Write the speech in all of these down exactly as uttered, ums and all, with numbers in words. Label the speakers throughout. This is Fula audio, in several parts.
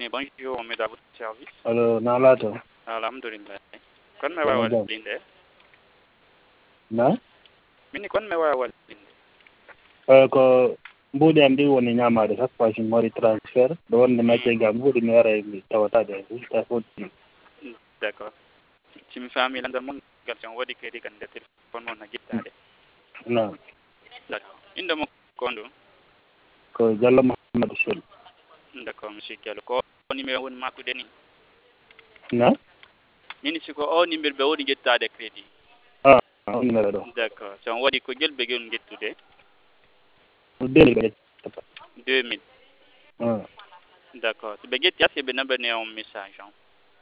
Speaker 1: Mini, bonjour, on met à votre service.
Speaker 2: Alors, Nalato.
Speaker 1: Alhamdulillah. Kon me wa walinde.
Speaker 2: Na?
Speaker 1: Mini kon me wa walinde.
Speaker 2: Euh, ko mbuɗi am ɗi woni ñamade chaque fois sin mari transfert ɗo wonde macce gam mbuɗi mi wara mi tawatade ta fotti.
Speaker 1: D'accord. Si mi fami landa mon garjon wadi kedi kan de téléphone mon na gittade.
Speaker 2: Non.
Speaker 1: D'accord. Inde mo kondo.
Speaker 2: Ko Diallo Mahamadou Sow.
Speaker 1: D'accord, monsieur Diallo. Ko numéro won makude ni.
Speaker 2: Na?
Speaker 1: Mini siko o numéro be woni gittade crédit.
Speaker 2: Ah, on numéro ɗo.
Speaker 1: D'accord. So on wadi ko gelbe gel gettude. deux mille.
Speaker 2: Ah.
Speaker 1: D'accord. So be getti ase be nabane on message on.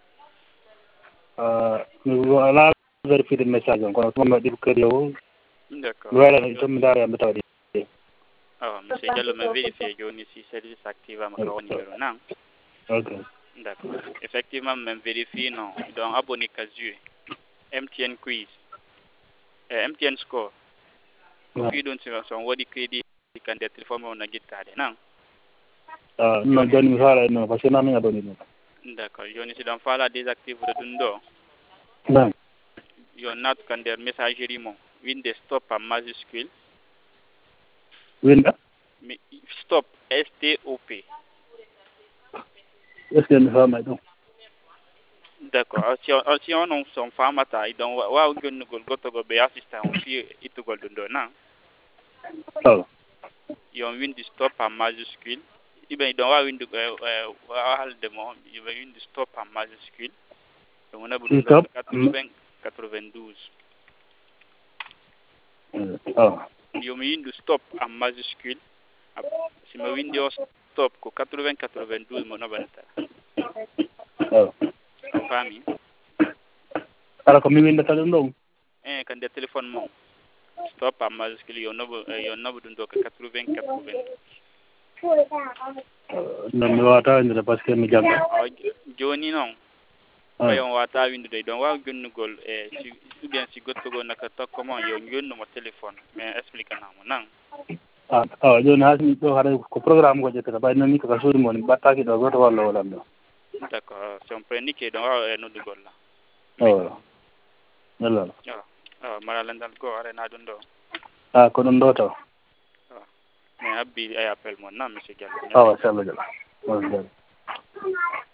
Speaker 2: Ah, mi wala vérifier message on kono to di crédit o.
Speaker 1: D'accord.
Speaker 2: Wala to mi dara mi tawdi.
Speaker 1: Ah, monsieur Diallo me vérifier joni si service active am ka woni numéro nan.
Speaker 2: OK.
Speaker 1: D'accord. Effectivement, même vérifier non. Donc abonné casu M T N quiz. Eh, M T N score. Ko fi don sur son wadi crédit kan de téléphone on na gittade nan.
Speaker 2: Ah, non joni mi fala non parce que non mi abonné non.
Speaker 1: D'accord. Joni si dan fala désactive de dundo.
Speaker 2: Non.
Speaker 1: Yo nat kan der messagerie mon. Winde stop en majuscule.
Speaker 2: Winda?
Speaker 1: Stop S T O P.
Speaker 2: Est-ce que mi fama ɗum?
Speaker 1: D'accord. Si on si on on son famata donc wa gonnugol gottogo be assistant on fi itugol dundo nan.
Speaker 2: Oh.
Speaker 1: Yo windi stop en majuscule. Iben don wa windi wa halde mo yo windi stop en majuscule. Donc on a besoin de quatre-vingts quatre-vingt-douze.
Speaker 2: Oh.
Speaker 1: Yo mi windi stop en majuscule. Si ma windi stop ko quatre-vingts quatre-vingt-douze mo nabanta.
Speaker 2: Oh.
Speaker 1: O fami?
Speaker 2: Ala ko mi winda tan ɗum.
Speaker 1: Eh kan de téléphone mon. Stop en majuscule yo nobo yo nobo dun do quatre-vingts quatre-vingt-douze.
Speaker 2: Non mi wata winde parce que mi jagga.
Speaker 1: Joni non. Bayon wata windude don wa gonnugol e si bien si gottogo naka tokkomo yo jonno mo téléphone mais explique namo nan.
Speaker 2: Ah, oh, joni hasmi ɗo haɗa ko programme go ƴettata ɓay noon ni kaka suuɗi mon mbattaki ɗo goto walla wolan ɗo.
Speaker 1: D'accord. Si on prend que don wa e noddugol la.
Speaker 2: Oh. Yalla.
Speaker 1: Ah, ah mara landal go arena dun do.
Speaker 2: Ah, ko ɗum ɗo taw.
Speaker 1: Ah. Mais abbi ay appel mon nan monsieur Diallo.
Speaker 2: Ah, inchallah.